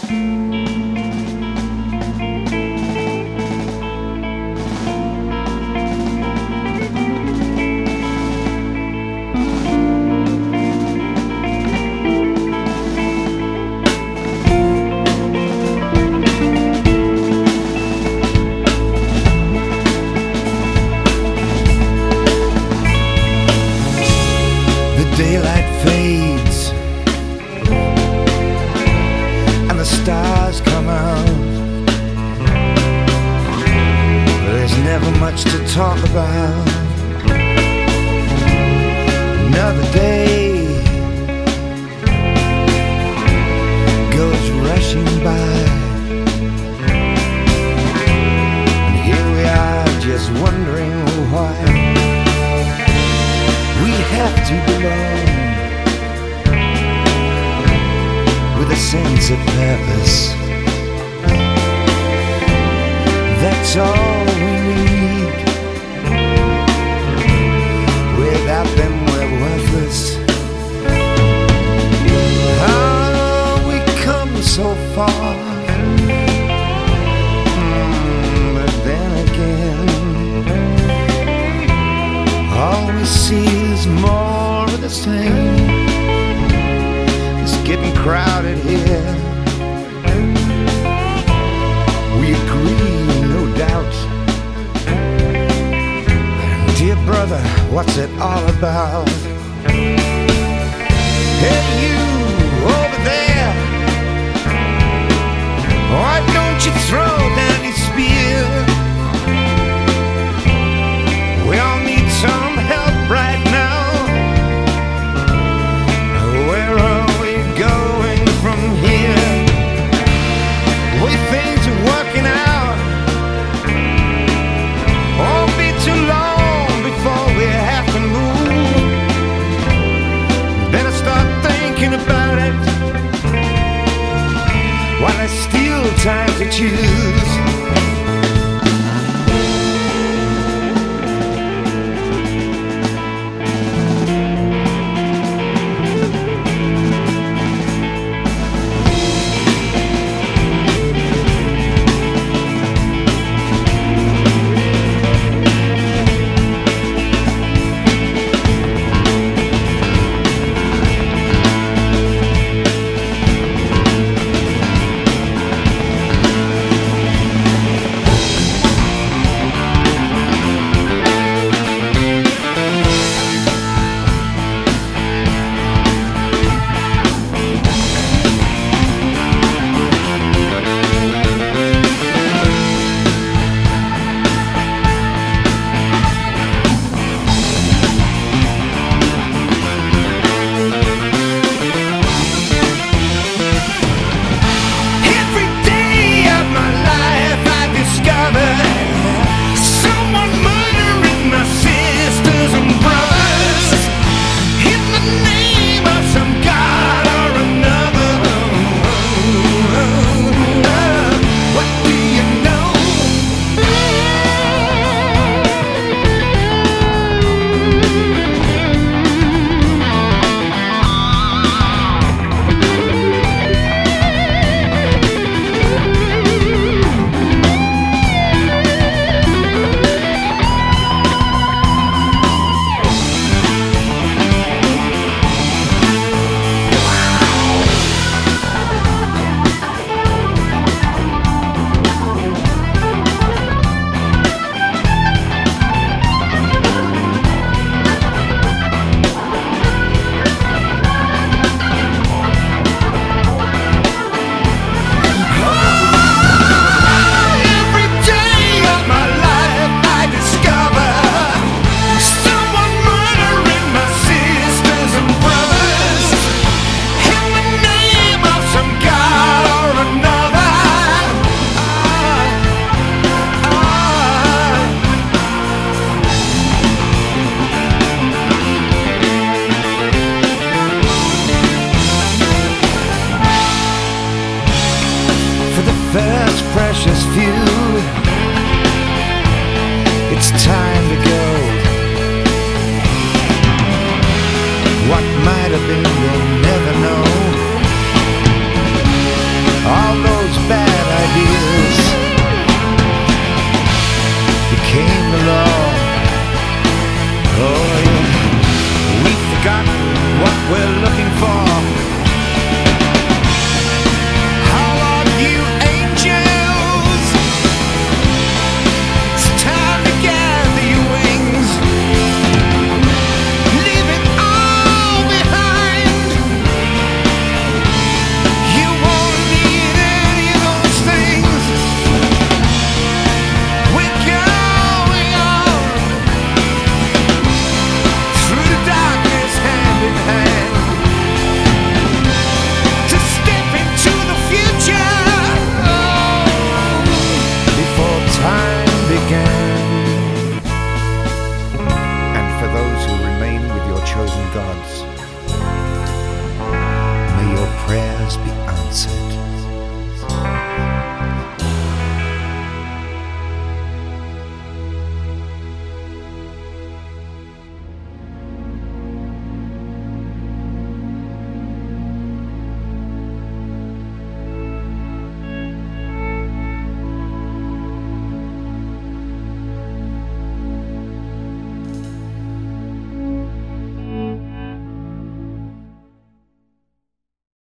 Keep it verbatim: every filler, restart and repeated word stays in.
Daylight fades and the stars come out. There's never much to talk about. Another day goes rushing by, and here we are just wondering why we have to belong with a sense of purpose. That's all we need. Without them we're worthless. Oh, we come so far, mm, but then again all we see is more of the same. It's getting crowded here. We agree, no doubt. Dear brother, what's it all about? Hey, you over there, why don't you throw down your spear? We all need some help right now. Where are we going from here? The way things are working out won't be too long before we have to move. Better start thinking about it while there's still time to choose. First precious few, it's time